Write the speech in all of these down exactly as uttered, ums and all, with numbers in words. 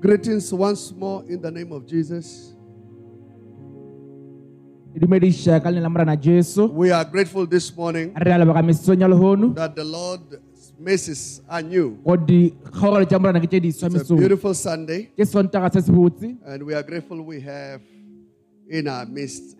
Greetings once more in the name of Jesus. We are grateful this morning that the Lord's mercies are new. It's a beautiful Sunday, and we are grateful we have in our midst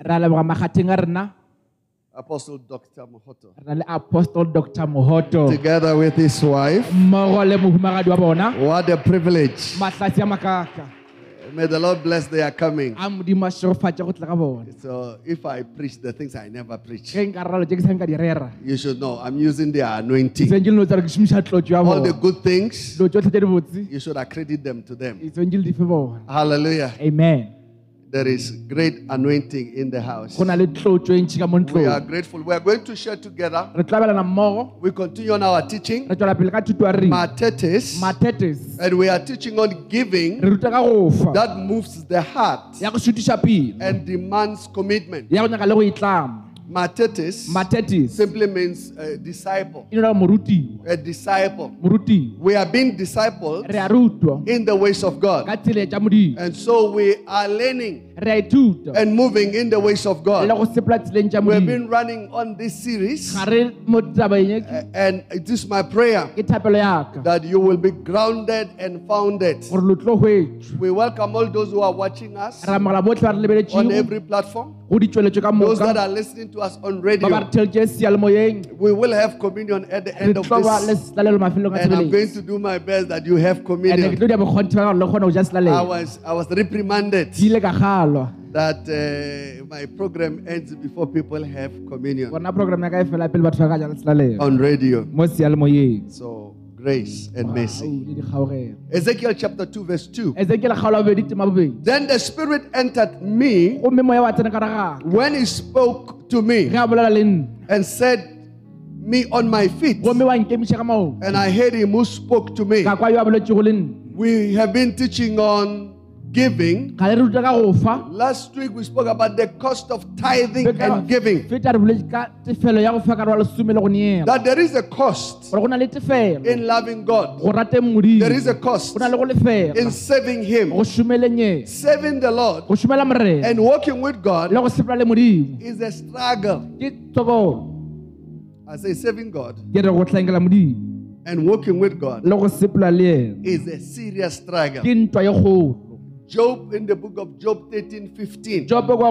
Apostle Doctor Mohoto, Apostle Doctor Mohoto, together with his wife. What a privilege. May the Lord bless their coming. So if I preach the things I never preach, you should know I'm using their anointing. All the good things, you should accredit them to them. Hallelujah. Amen. There is great anointing in the house. We are grateful. We are going to share together. We continue on our teaching, Matetes, and we are teaching on giving that moves the heart and demands commitment. Matetes, Matetes simply means a disciple. Muruti. A disciple. Muruti. We are being discipled in the ways of God. And so we are learning and moving in the ways of God. We've been running on this series, and it is my prayer that you will be grounded and founded. We welcome all those who are watching us on every platform, those that are listening to us on radio. We will have communion at the end of this, and I'm going to do my best that you have communion. I was, I was reprimanded that uh, my program ends before people have communion on radio. So grace and mercy. Ezekiel chapter two verse two. Then the Spirit entered me when he spoke to me and set me on my feet, and I heard him who spoke to me. We have been teaching on giving. Last week we spoke about the cost of tithing and giving. That there is a cost in loving God. There is a cost in serving Him. Serving the Lord and walking with God is a struggle. I say serving God and walking with God is a serious struggle. Job, in the book of Job thirteen fifteen, he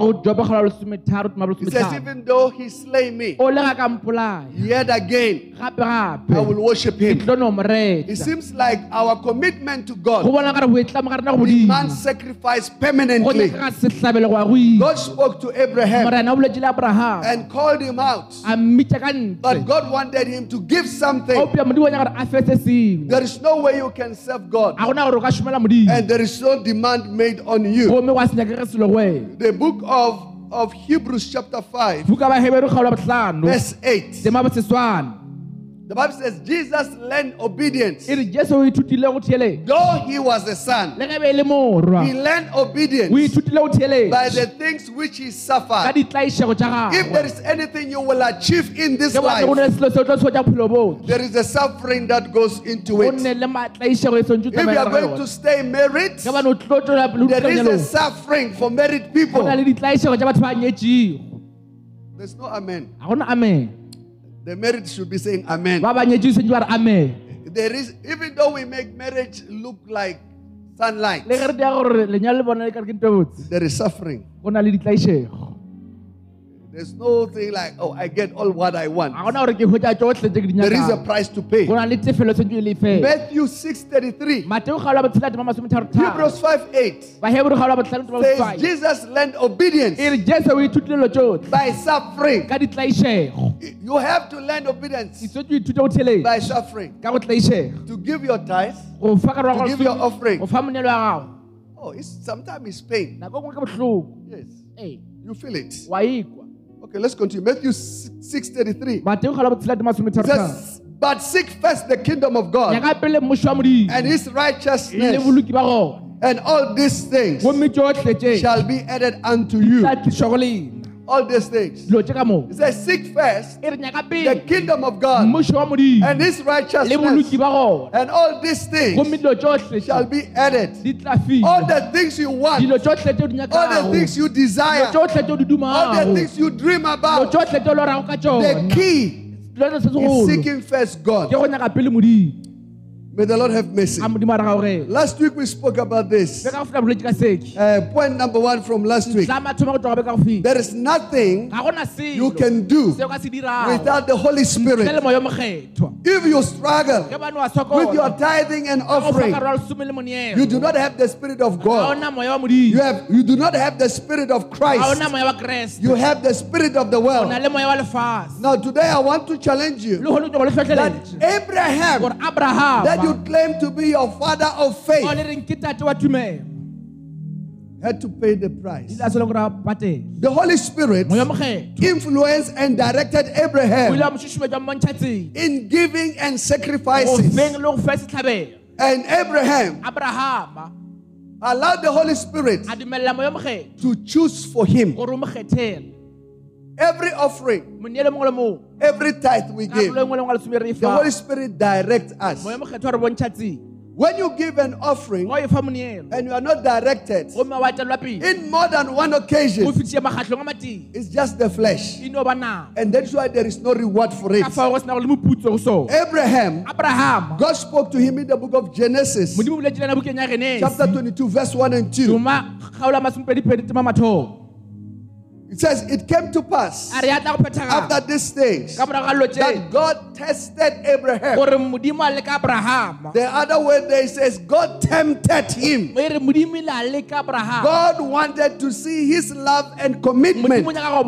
says, even though he slay me, yet again I will worship him. It seems like our commitment to God demands sacrifice permanently. God spoke to Abraham and called him out, but God wanted him to give something. There is no way you can serve God, and there is no demand made on you. The book of, of Hebrews chapter five verse eight, the Bible says Jesus learned obedience. Though he was a son, he learned obedience by the things which he suffered. If there is anything you will achieve in this life, there is a suffering that goes into it. If you are going to stay married, there is a suffering for married people. There's no amen. The married should be saying amen. There is, even though we make marriage look like sunlight, there is suffering. There's no thing like, oh, I get all what I want. There is a price to pay. Matthew six thirty-three, Hebrews five eight says Jesus learned obedience by suffering. You have to learn obedience by suffering. To give your tithes, to give your offering. Oh, it's, sometimes it's pain. Yes. You feel it. Okay, let's continue. Matthew six thirty-three. It says, but seek first the kingdom of God and his righteousness, and all these things shall be added unto you. all these things. He says, seek first the kingdom of God and His righteousness, and all these things shall be added. All the things you want, all the things you desire, all the things you dream about, the key is seeking first God. May the Lord have mercy. Last week we spoke about this. Uh, point number one from last week. There is nothing you can do without the Holy Spirit. If you struggle with your tithing and offering, you do not have the Spirit of God. You, have, you do not have the Spirit of Christ. You have the Spirit of the world. Now today I want to challenge you that Abraham, that you claim to be your father of faith, had to pay the price. The Holy Spirit influenced and directed Abraham in giving and sacrificing. And Abraham allowed the Holy Spirit to choose for him. Every offering, every tithe we give, the Holy Spirit directs us. When you give an offering and you are not directed, in more than one occasion, it's just the flesh. And that's why there is no reward for it. Abraham, God spoke to him in the book of Genesis, chapter twenty-two, verse one and two. It says, it came to pass after these things that God tested Abraham. The other word there says, God tempted him. God wanted to see his love and commitment.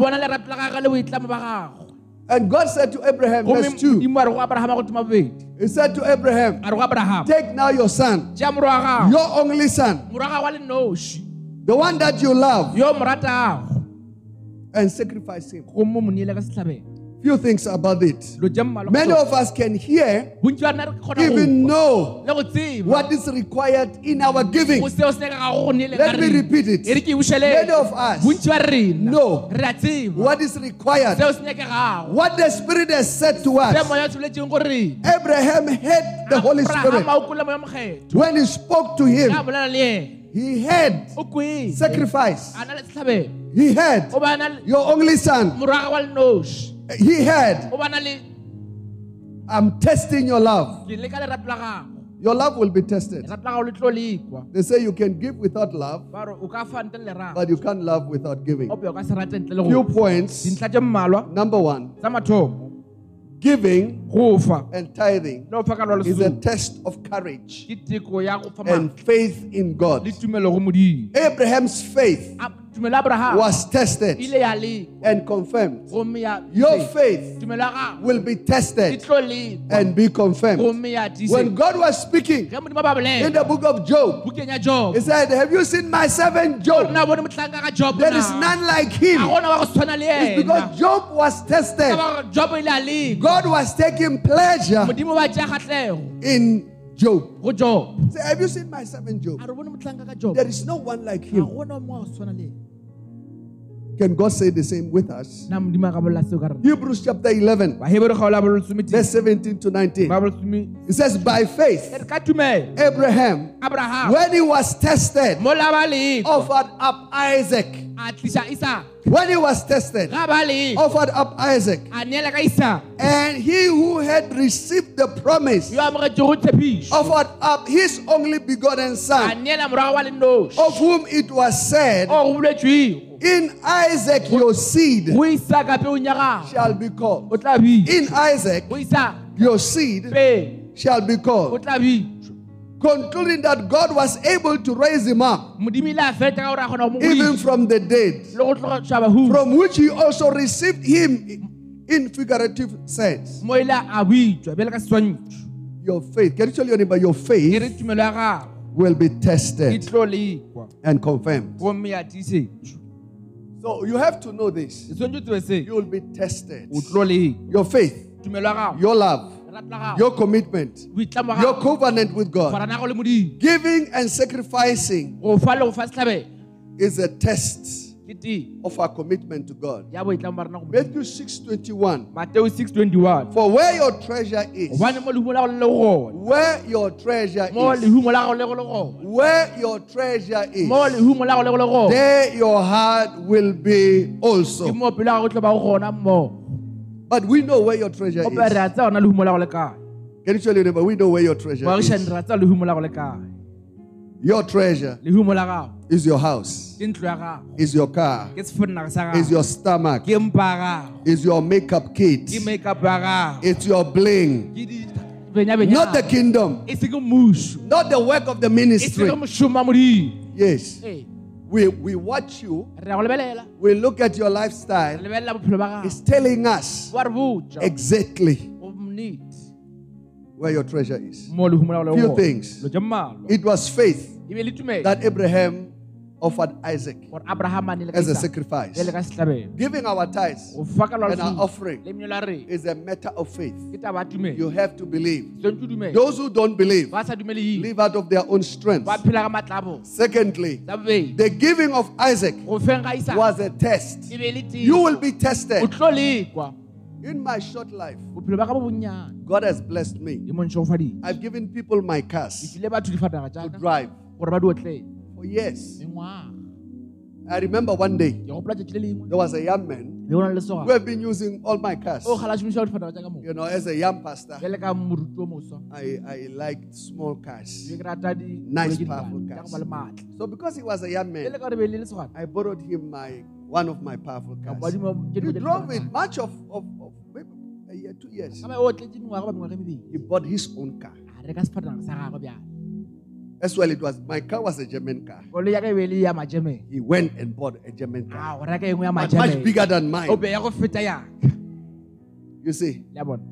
And God said to Abraham, verse two, He said to Abraham, take now your son, your only son, the one that you love, and sacrifice him. Few things about it. Many of us can hear, even know what is required in our giving. Let me repeat it. Many of us know what is required, what the Spirit has said to us. Abraham had the Holy Spirit. When he spoke to him, he had sacrifice. He had your only son. He had, I'm testing your love. Your love will be tested. They say you can give without love, but you can't love without giving. Few points. Number one, giving and tithing is a test of courage and faith in God. Abraham's faith was tested and confirmed. Your faith will be tested and be confirmed. When God was speaking in the book of Job, He said, have you seen my servant Job? There is none like him. It's because Job was tested. God was taking pleasure in Job. Say, have you seen my servant Job? There is no one like him. Can God say the same with us? Hebrews chapter eleven, verse seventeen to nineteen. It says, by faith, Abraham, when he was tested, offered up Isaac. When he was tested, offered up Isaac. And he who had received the promise offered up his only begotten son, of whom it was said, in Isaac your seed shall be called. In Isaac your seed shall be called. Concluding that God was able to raise him up even from the dead, from which he also received him in figurative sense. Your faith, can you tell your neighbor, your faith will be tested and confirmed. So you have to know this. You will be tested. Your faith, your love, your commitment, your covenant with God, giving and sacrificing is a test of our commitment to God. Matthew six twenty-one. Matthew six twenty-one. For where your treasure is, where your treasure is, where your treasure is, there your heart will be also. But we know where your treasure is. Can you tell your neighbor, we know where your treasure is? Your treasure is your house, is your car, is your stomach, is your makeup kit, it's your bling. Not the kingdom, not the work of the ministry. Yes. We, we watch you, we look at your lifestyle, it's telling us exactly where your treasure is. Few things. It was faith that Abraham offered Isaac as a sacrifice. Giving our tithes and our offering is a matter of faith. You have to believe. Those who don't believe live out of their own strength. Secondly, the giving of Isaac was a test. You will be tested. In my short life, God has blessed me. I've given people my cars to drive for years. I remember one day, there was a young man who have been using all my cars. You know, as a young pastor, I, I liked small cars, nice, powerful cars. So because he was a young man, I borrowed him my one of my powerful cars. He drove it much of, of, of maybe a year, two years. He bought his own car. As well, it was my car was a German car. He went and bought a German car, much, much bigger than mine. You see,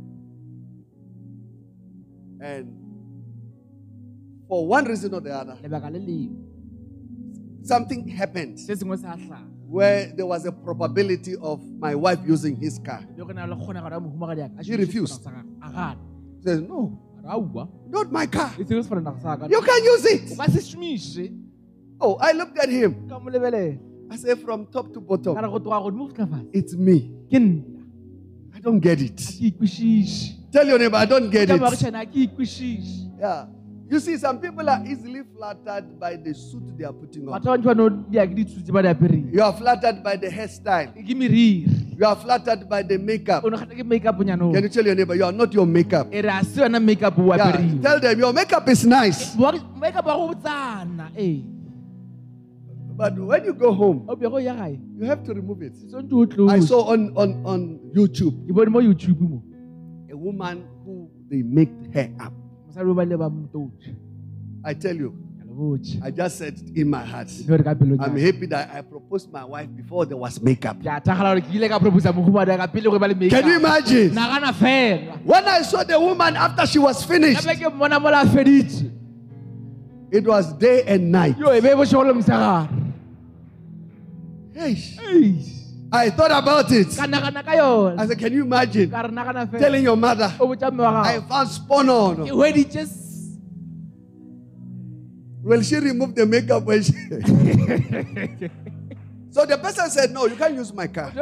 and for one reason or the other, something happened where there was a probability of my wife using his car. She refused. She says, no, not my car. You can't use it. Oh, I looked at him. I said, from top to bottom, it's me. I don't get it. Tell your neighbor, I don't get it. Yeah. You see, some people are easily flattered by the suit they are putting on. You are flattered by the hairstyle. You are flattered by the makeup. Can you tell your neighbor, you are not your makeup? Yeah. Tell them, your makeup is nice. But when you go home, you have to remove it. I saw on, on, on YouTube a woman who they make hair up. I tell you, I just said in my heart, I'm happy that I proposed my wife before there was makeup. Can you imagine? When I saw the woman after she was finished, it was day and night. Hey. I thought about it. I said, can you imagine telling your mother, I found spawn on? Well, she removed the makeup when she... So the person said, no, you can't use my car.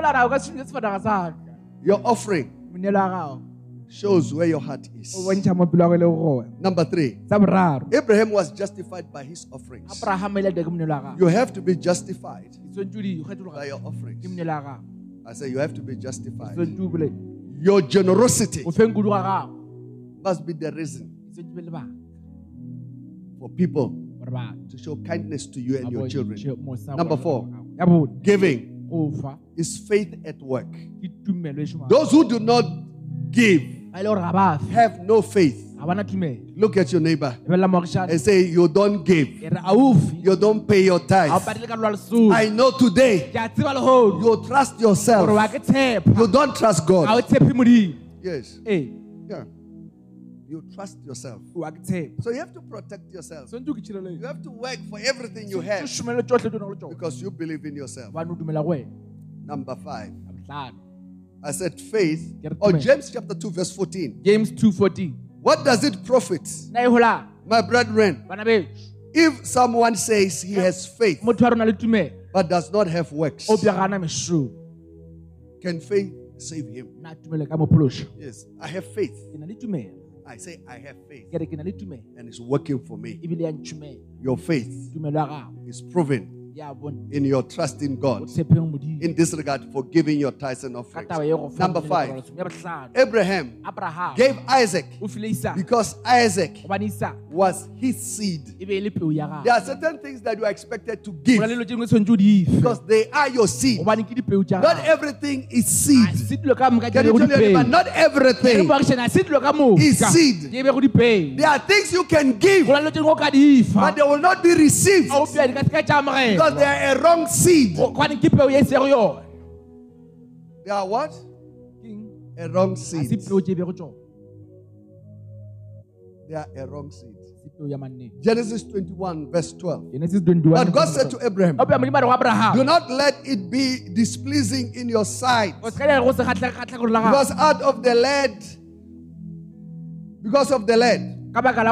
Your offering shows where your heart is. Number three, Abraham was justified by his offerings. You have to be justified by your offerings. I say you have to be justified. Your generosity must be the reason for people to show kindness to you and your children. Number four, giving is faith at work. Those who do not give have no faith. Look at your neighbor and say, you don't give. You don't pay your tithe. I know today you trust yourself. You don't trust God. Yes. Yeah. You trust yourself. So you have to protect yourself. You have to work for everything you have because you believe in yourself. Number five. I said faith. Oh, James chapter two verse fourteen. James two fourteen. What does it profit, my brethren, if someone says he has faith, but but does not have works, can faith save him? Yes, I have faith. I say I have faith, and it's working for me. Your faith is proven in your trust in God. In this regard, for giving your tithes and offerings. Number five, Abraham gave Isaac because Isaac was his seed. There are certain things that you are expected to give because they are your seed. Not everything is seed. Can you tell your neighbor, not everything is seed. There are things you can give, but they will not be received because they are a wrong seed. They are what? A wrong seed. They are a wrong seed. Genesis twenty-one, verse twelve. But God said to Abraham, do not let it be displeasing in your sight, because out of the land, because of the land,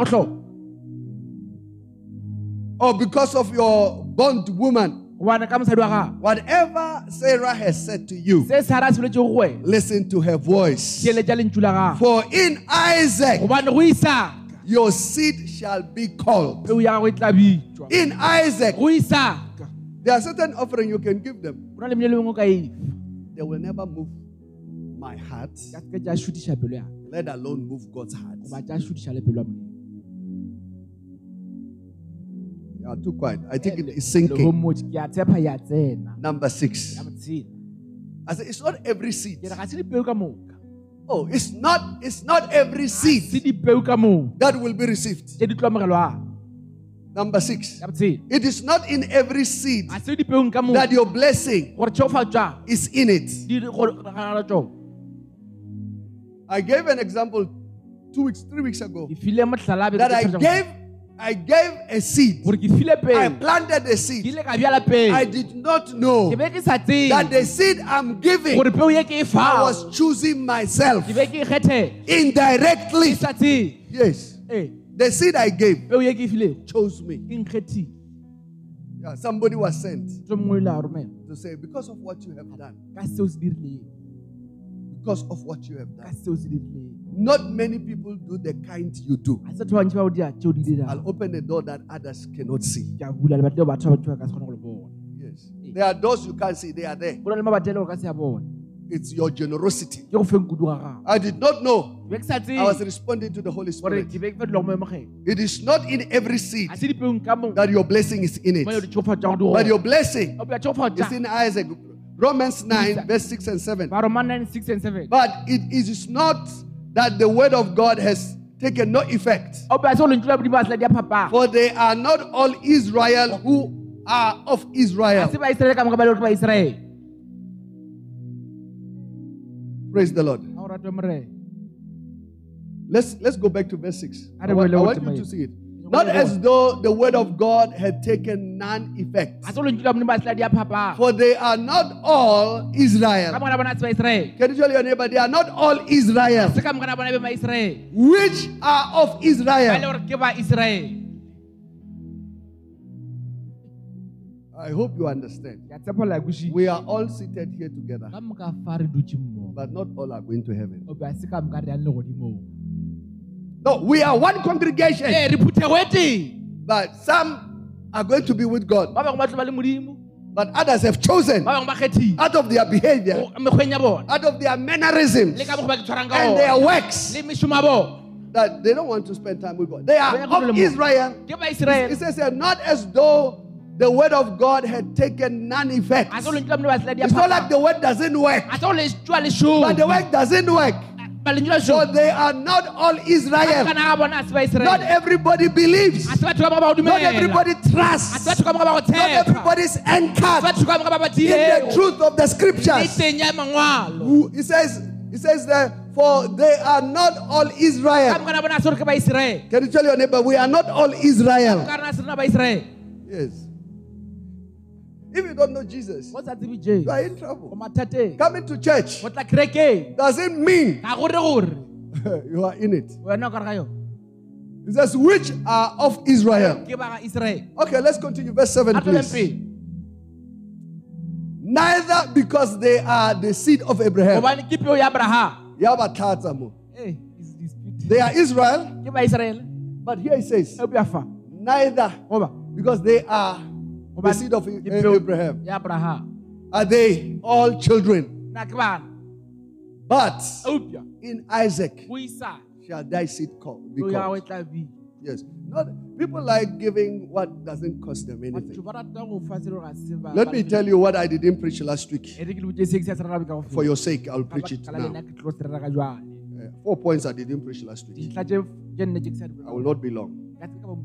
or because of your bondwoman, whatever Sarah has said to you, listen to her voice. For in Isaac your seed shall be called. In Isaac, there are certain offerings you can give them. They will never move my heart, let alone move God's heart. You are too quiet. I think it is sinking. Number six. I said, it's not every seed. Oh, it's not, it's not every seed that will be received. Number six. It is not in every seed that your blessing is in it. I gave an example two weeks, three weeks ago that I gave I gave a seed. I planted a seed. I did not know that the seed I'm giving, I was choosing myself indirectly. Yes. The seed I gave chose me. Yeah, somebody was sent to say, because of what you have done, because of what you have done, not many people do the kind you do. I'll open a door that others cannot see. Yes. There are doors you can't see, they are there. It's your generosity. I did not know. I was responding to the Holy Spirit. It is not in every seed that your blessing is in it. But your blessing is in Isaac. Romans nine, verse six and seven. But it is not that the word of God has taken no effect. For they are not all Israel who are of Israel. Praise the Lord. Let's, let's go back to verse six. I want, I want you to see it. Not as though the word of God had taken none effect. For they are not all Israel. Can you tell your neighbor, they are not all Israel, which are of Israel. I hope you understand. We are all seated here together, but not all are going to heaven. No, we are one congregation, but some are going to be with God, but others have chosen out of their behavior, out of their mannerisms and their works, that they don't want to spend time with God. They are of Israel. It says here, not as though the word of God had taken none effect. It's not like the word doesn't work, but the word doesn't work. So they are not all Israel. Not everybody believes. Not everybody trusts. Not everybody is anchored in the truth of the scriptures. It says, it says that for they are not all Israel. Can you tell your neighbor, we are not all Israel? Yes. If you don't know Jesus, you are in trouble. Coming to church doesn't mean you are in it. It says, which are of Israel. Okay, let's continue. Verse seven, please. Neither because they are the seed of Abraham. They are Israel. But here it says, neither because they are the seed of Abraham are they all children. But in Isaac shall thy seed be called. Yes. Not, people like giving what doesn't cost them anything. Let me tell you what I didn't preach last week. For your sake, I'll preach it now. Uh, four points I didn't preach last week. I will not be long.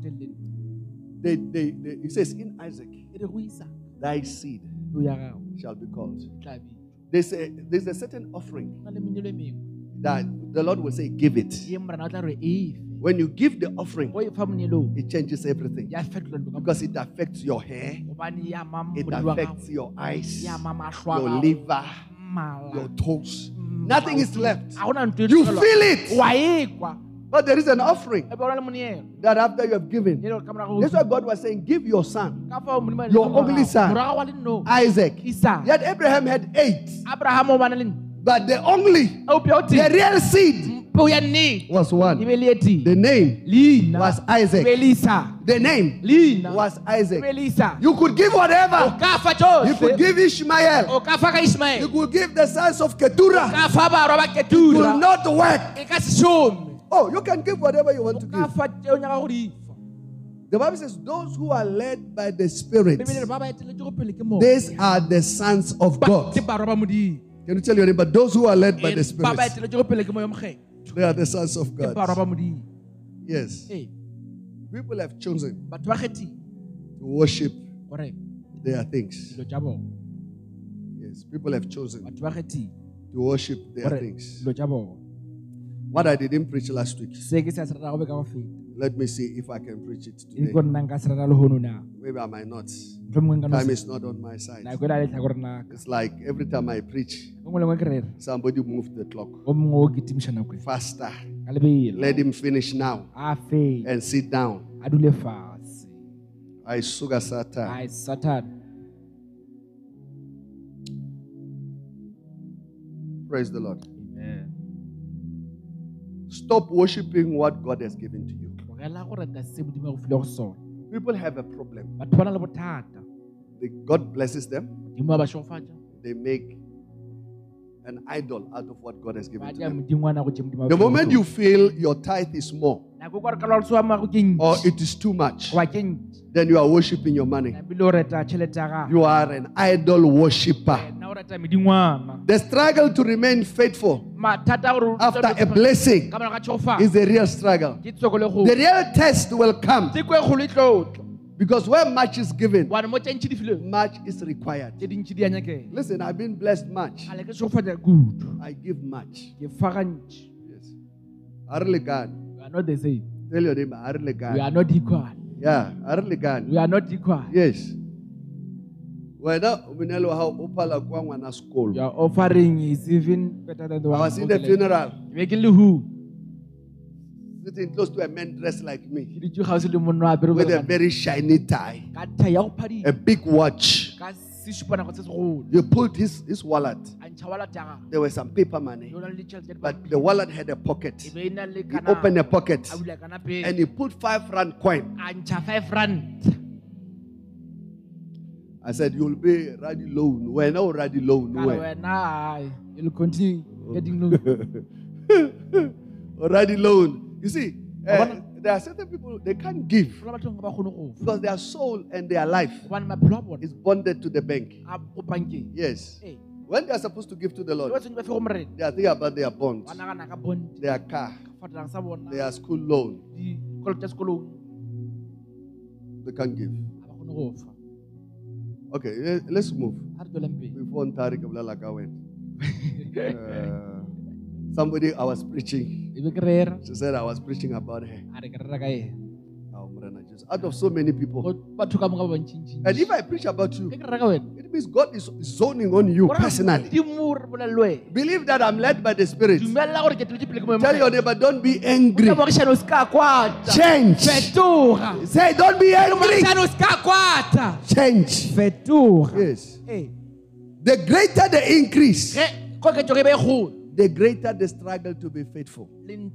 They, they, they, it says in Isaac, thy seed shall be called. There's a, there's a certain offering that the Lord will say, give it. When you give the offering, it changes everything. Because it affects your hair, it affects your eyes, your liver, your toes. Nothing is left. You feel it. But there is an offering that after you have given. That's why God was saying, give your son, your only son, Isaac. Yet Abraham had eight. But the only, the real seed was one. The name was Isaac. The name was Isaac. You could give whatever. You could give Ishmael. You could give the sons of Keturah. It will not work. Oh, you can give whatever you want to give. The Bible says, those who are led by the Spirit, these are the sons of God. Can you tell your neighbor, those who are led by the Spirit, they are the sons of God. Yes. People have chosen to worship their things. Yes, people have chosen to worship their things. What I didn't preach last week, let me see if I can preach it today. Maybe I might not. Time is not on my side. It's like every time I preach, somebody moved the clock faster. Let him finish now and sit down. I sugar Satan. Praise the Lord. Amen. Stop worshiping what God has given to you. People have a problem. They, God blesses them. They make an idol out of what God has given to them. The moment you feel your tithe is more, or it is too much, then you are worshiping your money. You are an idol worshipper. The struggle to remain faithful after a blessing is a real struggle. The real test will come. Because where much is given, much is required. Listen, I've been blessed much. I give much. Yes. We are not the same. Tell your neighbor, we are not equal. Yeah, we are not equal. Yes. Your offering is even better than the one. I was in the funeral. Sitting close to a man dressed like me with a very shiny tie, a big watch. You pulled his, his wallet. There was some paper money, but the wallet had a pocket. He opened a pocket and he put five rand coin. I said, you'll be ready loan. We're now ready loan. You'll continue getting loan. Ready loan. You see, uh, there are certain people, they can't give because their soul and their life is bonded to the bank. Yes. When they are supposed to give to the Lord, they are thinking about their bond, their car, their school loan. They can't give. Okay, let's move. Before Tariq Ablalaka went. Uh, Somebody, I was preaching. She said I was preaching about her. Out of so many people. And if I preach about you, it means God is zoning on you personally. Believe that I'm led by the Spirit. Tell your neighbor, don't be angry. Change. Say, don't be angry. Change. Yes. The greater the increase, the greater the struggle to be faithful.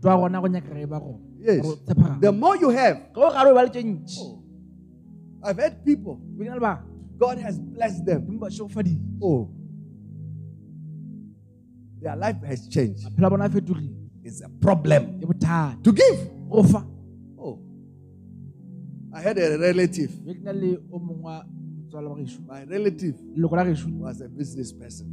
Yes. The more you have. Oh. I've had people. God has blessed them. Oh. Their life has changed. It's a problem to give. Oh. I had a relative. My relative was a business person.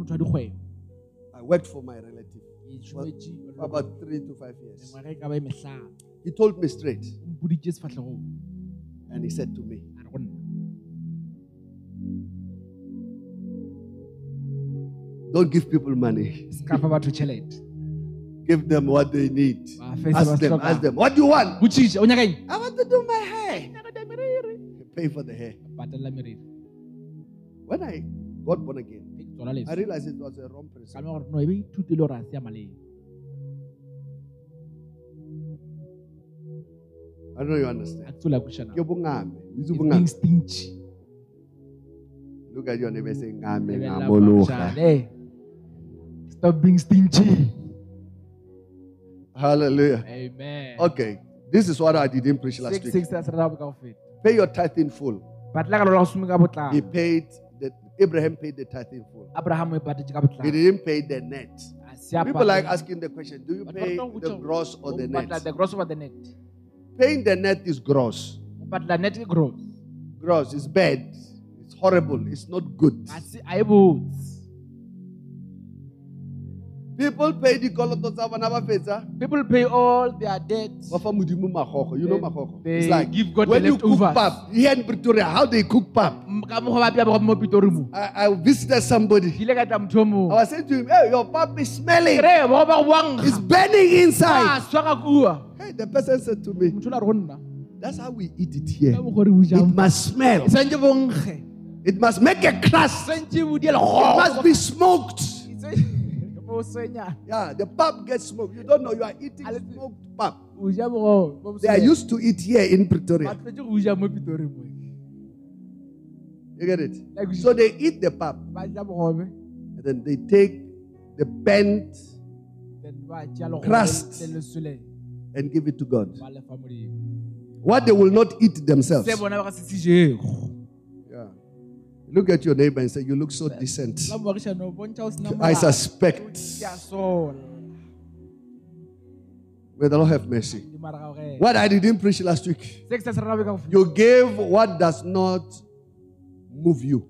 I worked for my relative for about three to five years. He told me straight. And he said to me, don't give people money. Give them what they need. Ask them, ask them, what do you want? I want to do my hair. Pay for the hair. When I got born again, I realized it was a wrong person. I don't know you understand. Being stingy. Look at your neighbor saying, hey, stop being stingy. Hallelujah. Amen. Okay. This is what I didn't preach last six, week. Six, Pay your tithe in full. He paid, the, Abraham paid the tithe in full. He didn't pay the net. People like asking the question, do you pay the gross or the net? The gross or the net? Paying the net is gross. But the net is gross. Gross is bad. It's horrible. It's not good. People pay the koloto. People pay all their debts. You know makhoko. They it's like give God when the you cook leftovers. pap. Here in Pretoria, how they cook pap? I, I visited somebody. I was saying to him, hey, your pap is smelling. It's burning inside. Hey, the person said to me, that's how we eat it here. It must smell. It must make a crust. It must be smoked. Yeah, the pap gets smoked. You don't know you are eating smoked pap. They are used to it here in Pretoria. You get it? So they eat the pap. And then they take the bent crust and give it to God. What they will not eat themselves. Yeah. Look at your neighbor and say, you look so decent. I suspect. May the Lord have mercy. What I didn't preach last week. You gave what does not move you.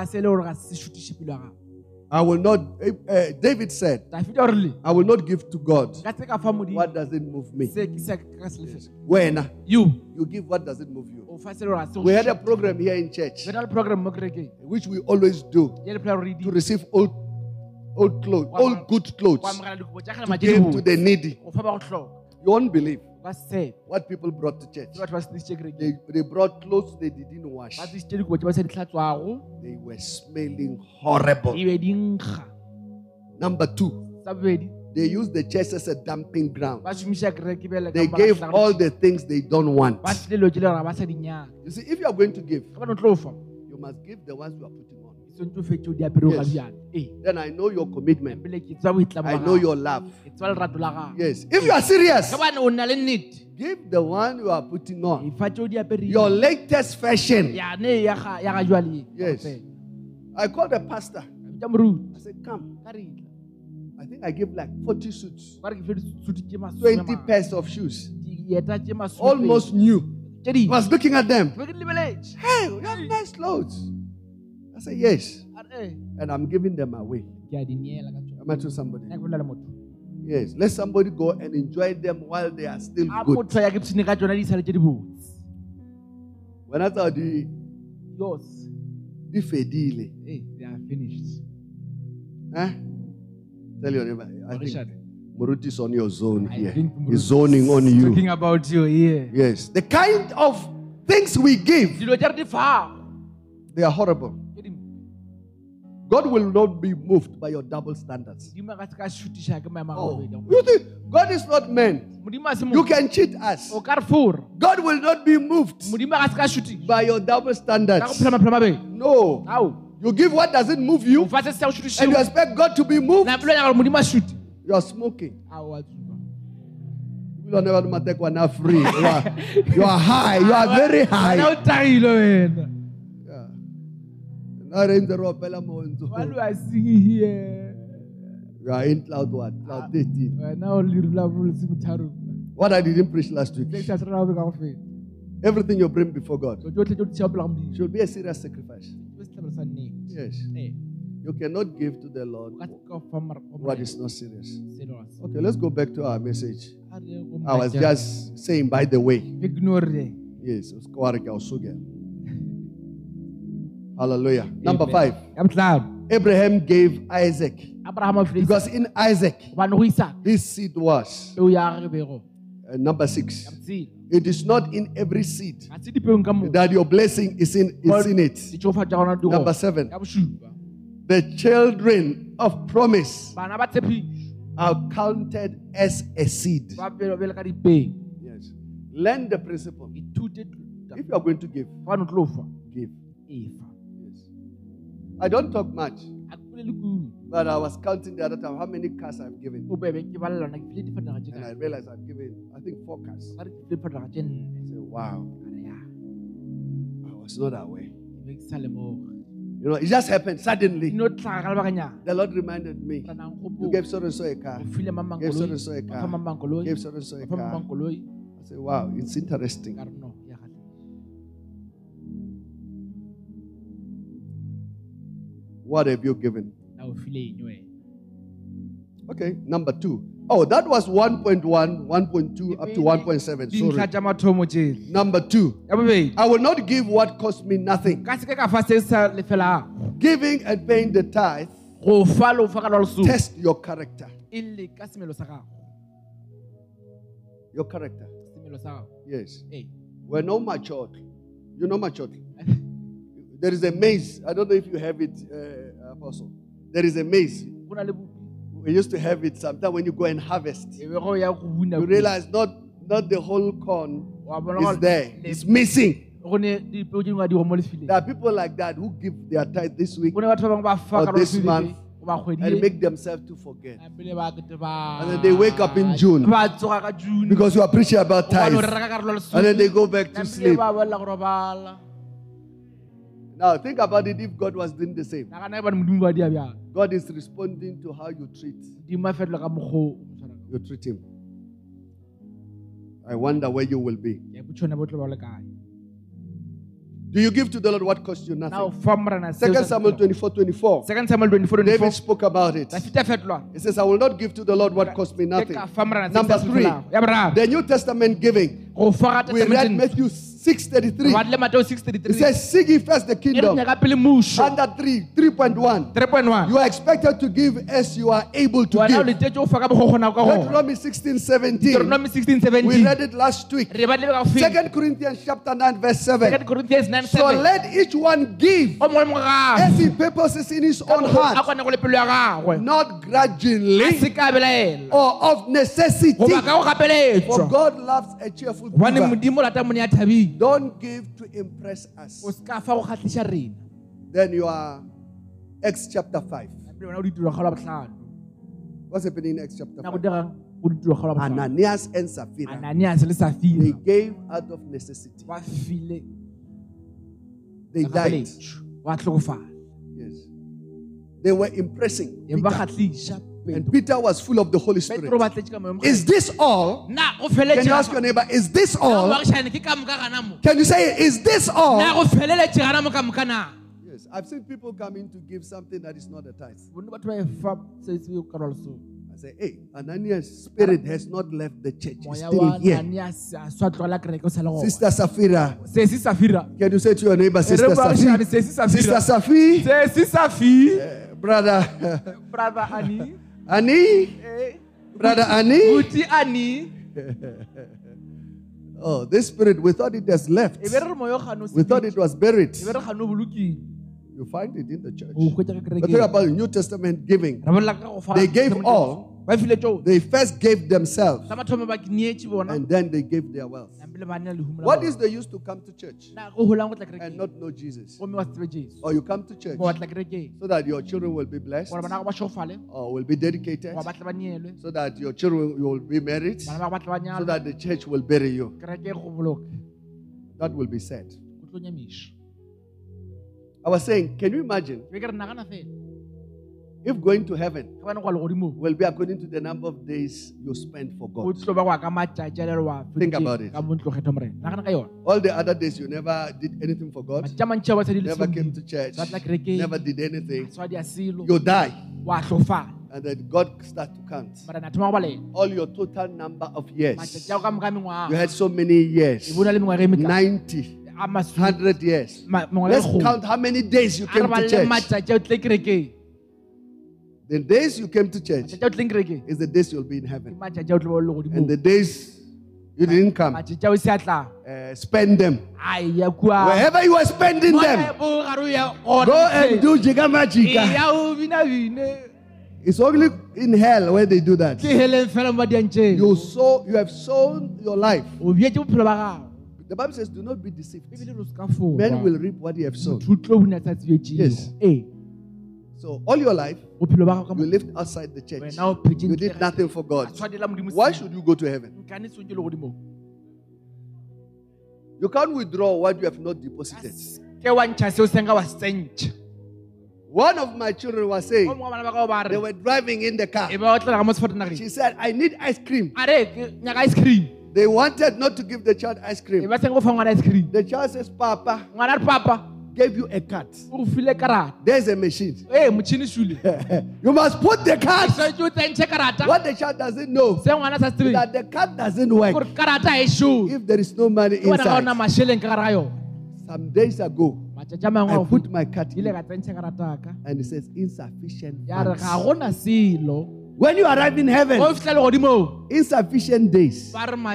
I will not, uh, David said, I will not give to God what doesn't move me. Yes. When you you give what doesn't move you. We had a program here in church, which we always do, to receive old, old clothes, old good clothes, to give to the needy. You won't believe what people brought to church. They, they brought clothes they didn't wash. They were smelling horrible. Number two, they used the church as a dumping ground. They gave all the things they don't want. You see, if you are going to give, you must give the ones you are putting on. Yes. Then I know your commitment. I know your love. Yes. If you are serious, give the one you are putting on. Your latest fashion. Yes. I called the pastor. I said, come. I think I gave like forty suits. twenty pairs of shoes. Almost new. I was looking at them. Hey, you have nice clothes. I said, yes. And I'm giving them away. Am I to somebody? Yes. Let somebody go and enjoy them while they are still good. When I thought the yours, the fedile. Hey, they are finished. Huh? Tell your neighbor, I think Muruti is on your zone I here. think He's zoning on you. Talking about you here. Yes. The kind of things we give, they are horrible. God will not be moved by your double standards. Oh. You think God is not man? You can cheat us. God will not be moved by your double standards. No. You give what doesn't move you, and you expect God to be moved. You are smoking. You are never free. You are, you are high. You are very high. Yeah. While I singing here, you are in cloud what? Cloud thirteen. What I didn't preach last week. Everything you bring before God should be a serious sacrifice. Yes. You cannot give to the Lord what is not serious. Okay, let's go back to our message. I was just saying, by the way. Yes. Hallelujah. Number five. Abraham gave Isaac. Because in Isaac, his seed was. Uh, number six. It is not in every seed that your blessing is in, is in it. Number seven. The children of promise are counted as a seed. Yes. Learn the principle. If you are going to give, give. Yes. I don't talk much, but I was counting the other time how many cars I've given. And I realized I've given, I think, four cars. I said, wow. I was not aware. You know, it just happened suddenly. The Lord reminded me. You gave so and so a car. Gave so and so a car. Gave so and so a car. I said, wow, it's interesting. What have you given? Okay, number two. Oh, that was one point one, one point two, up to one point seven. Sorry. Number two. I will not give what cost me nothing. Giving and paying the tithe test your character. Your character. Yes. We're not matured. You know matured. There is a maze. I don't know if you have it, uh, Apostle. There is a maze. We used to have it sometimes when you go and harvest. You realize not, not the whole corn is there. It's missing. There are people like that who give their tithe this week or this month and make themselves to forget. And then they wake up in June because you are preaching about tithe. And then they go back to sleep. Now think about it if God was doing the same. God is responding to how you treat. You treat him. I wonder where you will be. Do you give to the Lord what costs you nothing? Second Samuel twenty-four twenty-four. David spoke about it. He says, I will not give to the Lord what costs me nothing. Number three, the New Testament giving. We read Matthew six thirty-three. It says, seek ye first the kingdom. Under three, three point one. You are expected to give as you are able to give. Deuteronomy sixteen seventeen. We read it last week. Second Corinthians chapter nine verse seven. So let each one give as he purposes in his own heart, not grudgingly or of necessity. For God loves a cheerful giver. Don't give to impress us. Then you are Acts chapter five. What's happening in Acts chapter five? Ananias and Sapphira. They gave out of necessity. They died. Yes. They were impressing Peter. And Peter was full of the Holy Spirit. Is this all? Can you ask your neighbor, is this all? Can you say, is this all? Yes. I've seen people come in to give something that is not a tithe. I say, hey, Ananias' spirit has not left the church. It's still here. Sister Sapphira. Can you say to your neighbor, Sister Sapphira? Sister Sapphira. Uh, brother. Brother Annie. Annie? Brother Annie? Annie. Oh, this spirit, we thought it has left. We thought it was buried. You find it in the church. But think about the New Testament giving. They gave all They first gave themselves and then they gave their wealth. What is the use to come to church and not know Jesus? Or you come to church so that your children will be blessed or will be dedicated, so that your children will be married, so that the church will bury you. That will be sad. I was saying, can you imagine if going to heaven will be according to the number of days you spend for God? Think about it. All the other days you never did anything for God, never came to church, never did anything. You die. And then God starts to count all your total number of years. You had so many years, ninety. one hundred years. Let's count how many days you came to church. The days you came to church is the days you'll be in heaven. And the days you didn't come, uh, spend them. Wherever you are spending them, go and do Jiga Magica. It's only in hell where they do that. You sow, you have sown your life. The Bible says, do not be deceived. Men will reap what you have sown. Yes. So all your life, you lived outside the church. You did nothing for God. Why should you go to heaven? You can't withdraw what you have not deposited. One of my children was saying, they were driving in the car. She said, I need ice cream. They wanted not to give the child ice cream. The child says, Papa, Papa gave you a card. There's a machine. You must put the card. What the child doesn't know, that the card doesn't work if there is no money inside. Some days ago, I put my card in, and it says insufficient funds. When you arrive in heaven, insufficient days.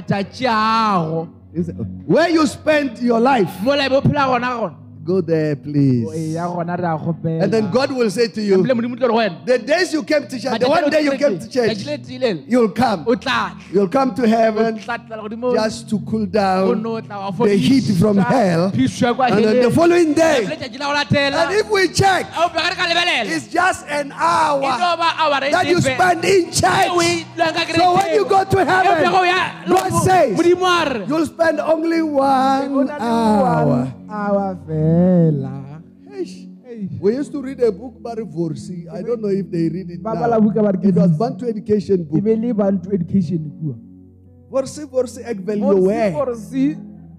Where you spend your life, go there, please. And then God will say to you, the days you came to church, the one day you came to church, you'll come. You'll come to heaven just to cool down the heat from hell. And then the following day, and if we check, it's just an hour that you spend in church. So when you go to heaven, God says, you'll spend only one hour. Our fella. Hey. We used to read a book by Vorsi. I don't know if they read it now. It was Bantu education book. Bantu education book. Vorsi, Vorsi, ek Vorsi.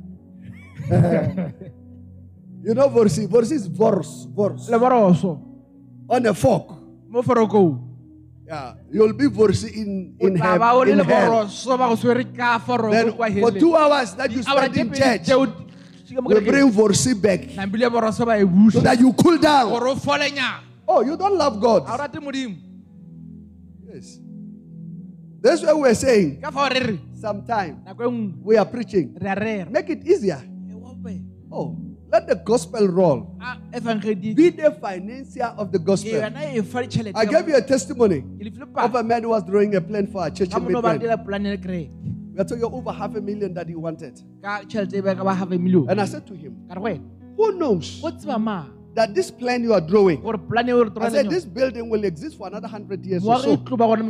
You know Vorsi? Vorsi is Vors. Vors. On a fork. Yeah, you'll be Vorsi in in heaven. In hell. Then for two hours that you spend in church, you bring Vorsi back so that you cool down. Oh, you don't love God. Yes. That's what we're saying. Sometime we are preaching. Make it easier. Oh, let the gospel roll. Be the financier of the gospel. I gave you a testimony of a man who was drawing a plan for a church in Midland. We are talking over half a million that he wanted. And I said to him, who knows that this plan you are drawing, I said this building will exist for another hundred years or so.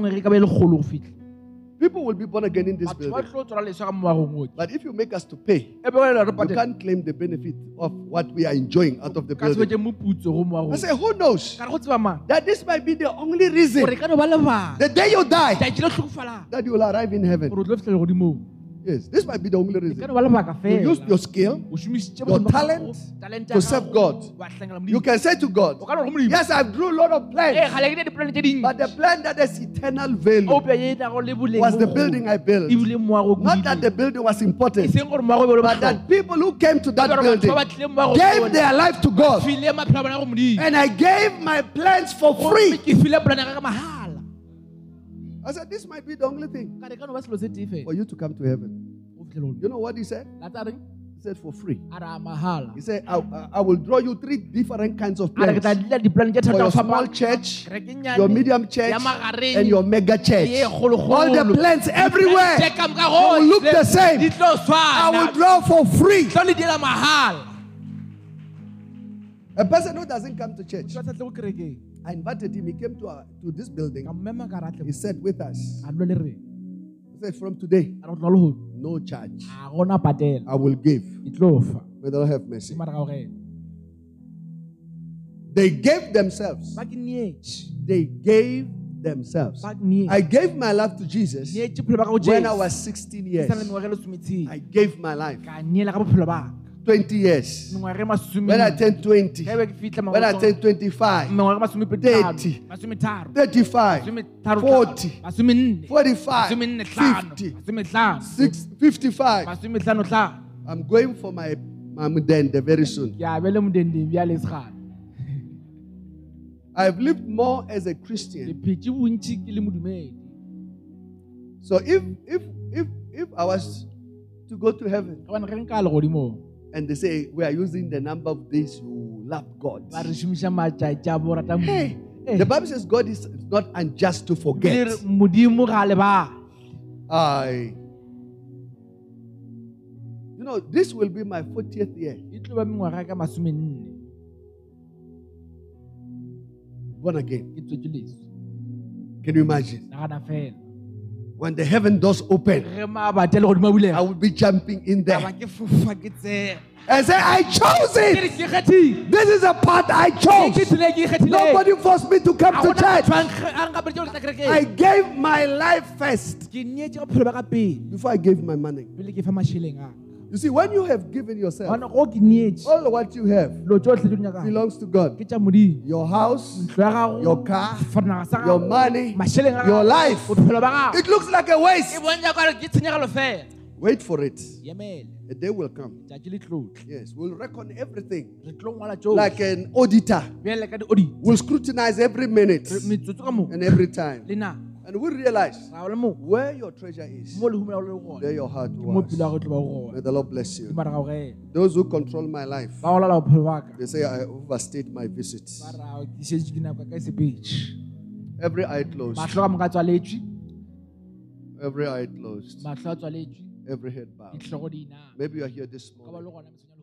People will be born again in this building. But if you make us to pay, you can't claim the benefit of what we are enjoying out of the building. I say, who knows that this might be the only reason the day you die that you will arrive in heaven. Yes, this might be the only reason. You use your skill, your talent to serve God. You can say to God, yes, I've drew a lot of plans, but the plan that has eternal value was the building I built. Not that the building was important, but that people who came to that building gave their life to God. And I gave my plans for free. I said, this might be the only thing for you to come to heaven. You know what he said? He said for free. He said, I, I will draw you three different kinds of plans. For your small church, your medium church, and your mega church. All the plans everywhere will look the same. I will draw for free. A person who doesn't come to church, I invited him. He came to, our, to this building. He sat with us. He said, from today, no charge. I will give. May the Lord have mercy. They gave themselves. They gave themselves. I gave my life to Jesus when I was sixteen years. I gave my life. twenty years. When I turned twenty, when I turned twenty-five, thirty, thirty-five, forty, forty-five, fifty, fifty-five. I'm going for my Mamudende very soon. I've lived more as a Christian. So if if if if I was to go to heaven, and they say, we are using the number of days you love God. Hey, the Bible says God is not unjust to forget. I, you know, this will be my fortieth year. Born again. Can you imagine? When the heaven doors open, I will be jumping in there and say, I chose it. This is a path I chose. Nobody forced me to come to church. I gave my life first before I gave my money. You see, when you have given yourself, all what you have belongs to God. Your house, your car, your money, your life. It looks like a waste. Wait for it. A day will come. Yes, we'll reckon everything. Like an auditor. We'll scrutinize every minute and every time. And we realize where your treasure is, there your heart was. May the Lord bless you. Those who control my life, they say I overstayed my visits. Every eye closed. Every eye closed. Every head bowed. Maybe you are here this morning.